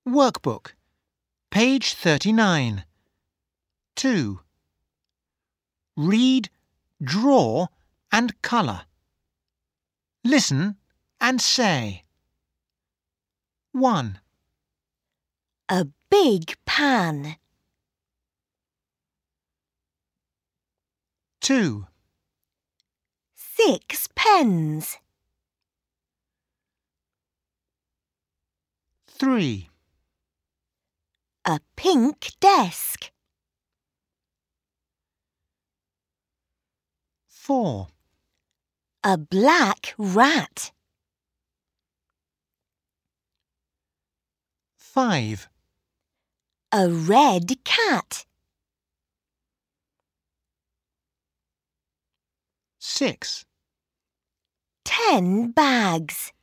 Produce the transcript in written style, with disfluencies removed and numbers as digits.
Workbook, page 39. 2. Read, draw and colour. Listen and say. 1. A big pan. 2. 6 pens. 3. A pink desk. 4. A black rat. 5. A red cat. 6. 10 bags.